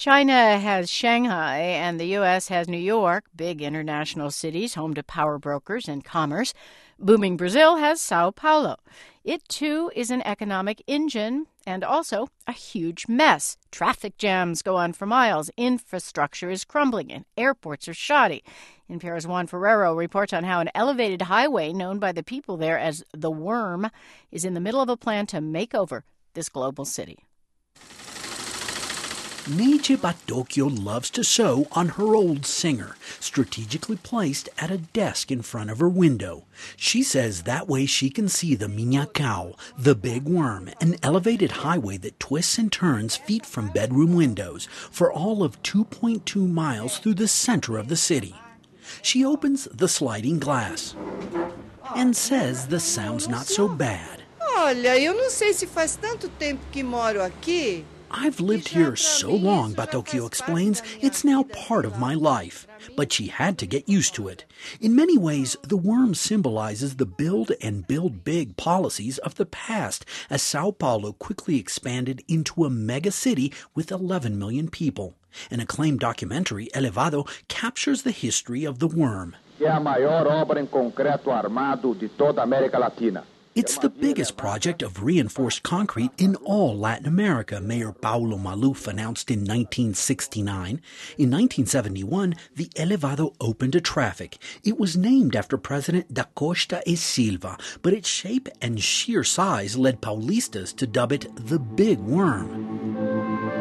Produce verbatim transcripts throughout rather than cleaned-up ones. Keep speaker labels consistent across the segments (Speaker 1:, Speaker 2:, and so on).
Speaker 1: China has Shanghai and the U S has New York, big international cities home to power brokers and commerce. Booming Brazil has Sao Paulo. It, too, is an economic engine and also a huge mess. Traffic jams go on for miles. Infrastructure is crumbling and airports are shoddy. N P R's Juan Ferrero reports on how an elevated highway known by the people there as the Worm is in the middle of a plan to make over this global city.
Speaker 2: Neide Batocchio loves to sew on her old Singer, strategically placed at a desk in front of her window. She says that way she can see the Minhocão, the big worm, an elevated highway that twists and turns feet from bedroom windows for all of two point two miles through the center of the city. She opens the sliding glass and says the sound's not so bad.
Speaker 3: Olha, eu não sei se faz tanto tempo que moro aqui.
Speaker 2: I've lived here so long, Batocchio explains, it's now part of my life. But she had to get used to it. In many ways, the worm symbolizes the build and build big policies of the past, as Sao Paulo quickly expanded into a mega city with eleven million people. An acclaimed documentary, Elevado, captures the history of the worm.
Speaker 4: É a maior obra em concreto armado de toda a América Latina.
Speaker 2: It's the biggest project of reinforced concrete in all Latin America, Mayor Paulo Maluf announced in nineteen sixty-nine. In nineteen seventy-one, the Elevado opened to traffic. It was named after President Da Costa e Silva, but its shape and sheer size led Paulistas to dub it the Big Worm.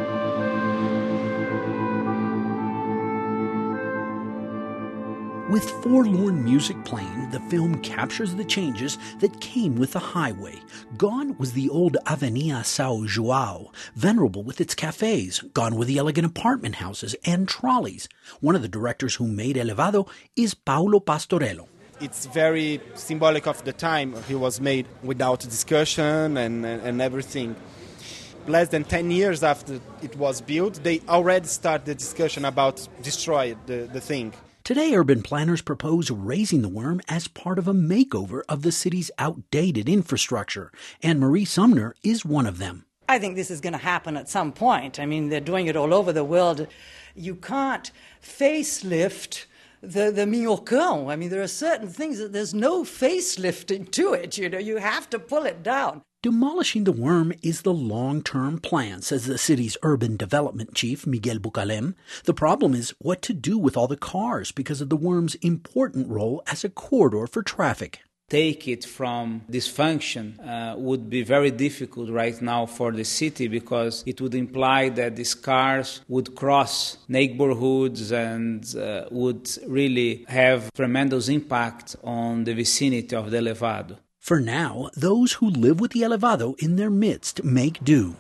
Speaker 2: With forlorn music playing, the film captures the changes that came with the highway. Gone was the old Avenida São João, venerable with its cafes. Gone were the elegant apartment houses and trolleys. One of the directors who made Elevado is Paulo Pastorello.
Speaker 5: It's very symbolic of the time he was made without discussion and, and, and everything. Less than ten years after it was built, they already started the discussion about destroy the, the thing.
Speaker 2: Today, urban planners propose raising the worm as part of a makeover of the city's outdated infrastructure. And Marie Sumner is one of them.
Speaker 6: I think this is going to happen at some point. I mean, they're doing it all over the world. You can't facelift the, the Minhocão. I mean, there are certain things that there's no facelifting to it. You know, you have to pull it down.
Speaker 2: Demolishing the worm is the long-term plan, says the city's urban development chief, Miguel Bucalem. The problem is what to do with all the cars because of the worm's important role as a corridor for traffic.
Speaker 7: Take it from this function uh, would be very difficult right now for the city because it would imply that these cars would cross neighborhoods and uh, would really have tremendous impact on the vicinity of the Elevado.
Speaker 2: For now, those who live with the Elevado in their midst make do.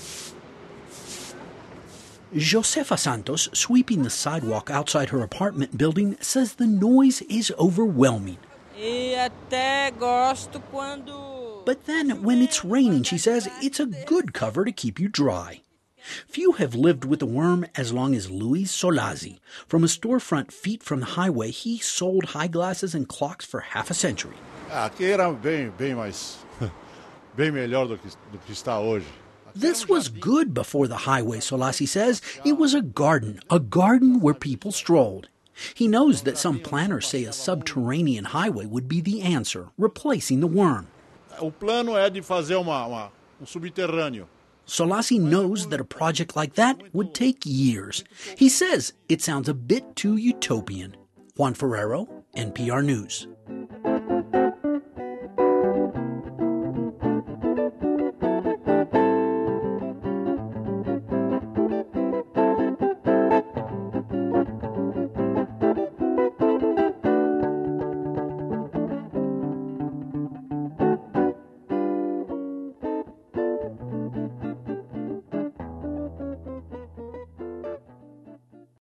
Speaker 2: Josefa Santos, sweeping the sidewalk outside her apartment building, says the noise is overwhelming. But then, when it's raining, she says, it's a good cover to keep you dry. Few have lived with the worm as long as Luis Solazzi. From a storefront feet from the highway, he sold high glasses and clocks for half a century.
Speaker 8: Aqui era bem, bem mais, bem melhor do que, do que está hoje.
Speaker 2: This was good before the highway, Solazzi says. It was a garden, a garden where people strolled. He knows that some planners say a subterranean highway would be the answer, replacing the worm.
Speaker 8: O plano é de fazer uma, uma, um subterrâneo.
Speaker 2: Solazzi knows that a project like that would take years. He says it sounds a bit too utopian. Juan Ferrero, N P R News.